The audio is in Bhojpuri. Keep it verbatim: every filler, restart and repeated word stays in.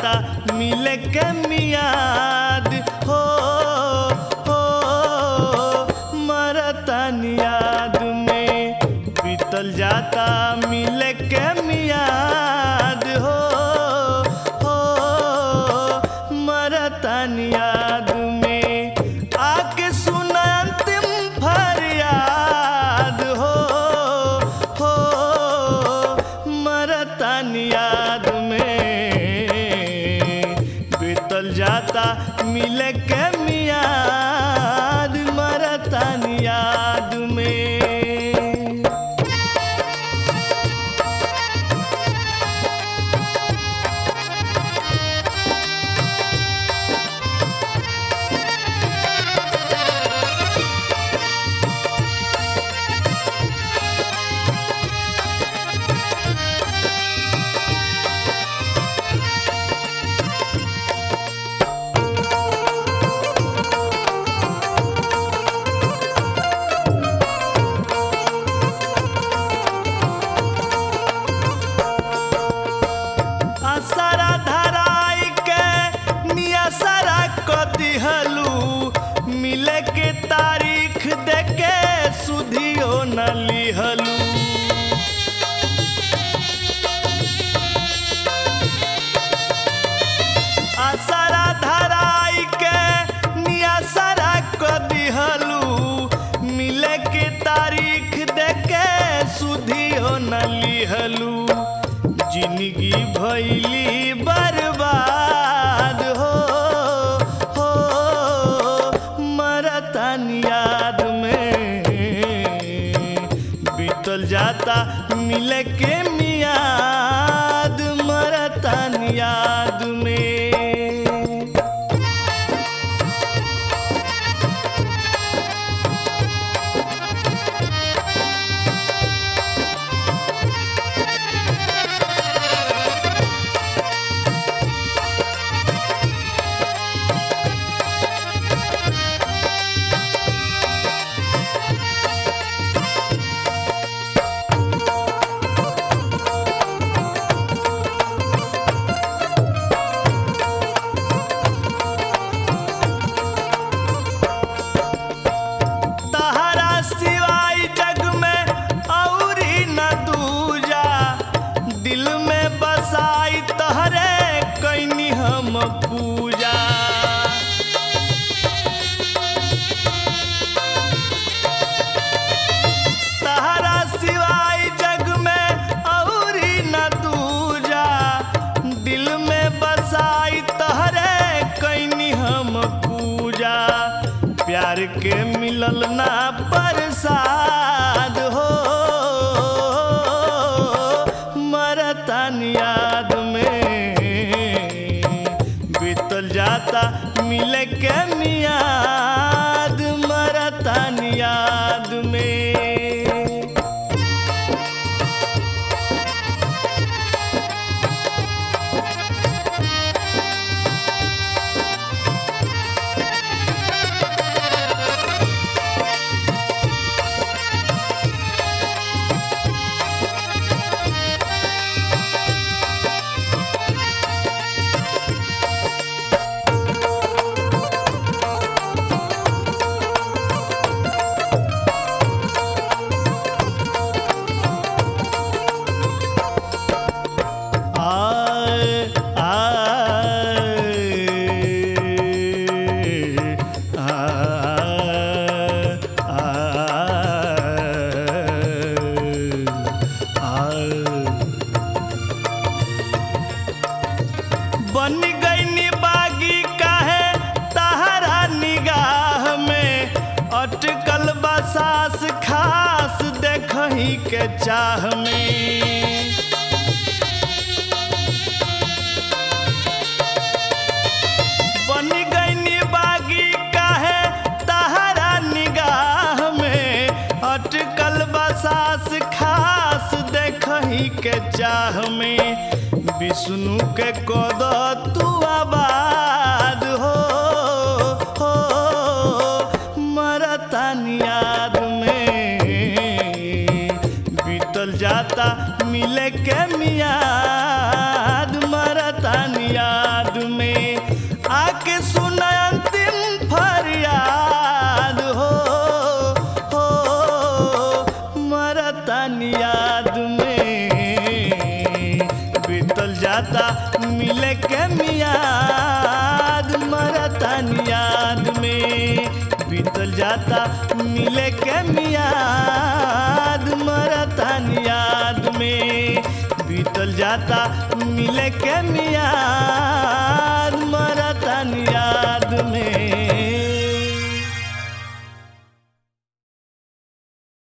जाता मिले के मियाद हो हो मरतानी याद में बीतल जाता मिले के मियाद हो हो मरतानी याद में आके सुना अंतिम फरियाद हो हो मरतानी याद में बीतल जाता मिले के मियाद मरतानी याद में। असरा धराई के नियसरा क दिहलू मिले के तारीख देके सुधियो न लिहलू असरा धराई के नियसरा क दिहलू मिले के तारीख देके सुधियो न लिहलू जिंदगी भइली बर्बाद हो हो मरतानी याद में बीतल जाता मिले के मियाद मरतानी याद में। तहरा सिवाय जग में औरी न दूजा दिल में बसाई तहरे कैनी हम पूजा तहरा सिवाय जग में औरी न दूजा दिल में बसाई तहरे कैनी हम पूजा प्यार के मिलल ना प्रसाद हो मरतानी याद में बीतल जाता मिले के मियाद मरतानी याद में। बन गई बागी काहे तहरा निगाह में अटकल बसास खास देखही के चाह में बन गई बागी काहे तहरा निगाह में अटकल बसास खास देखही के चाह में विष्णु के कद तू आबाद हो हो मरतानी याद में बीतल जाता मिले के मियाद मरतानी याद जाता मिले के मियाद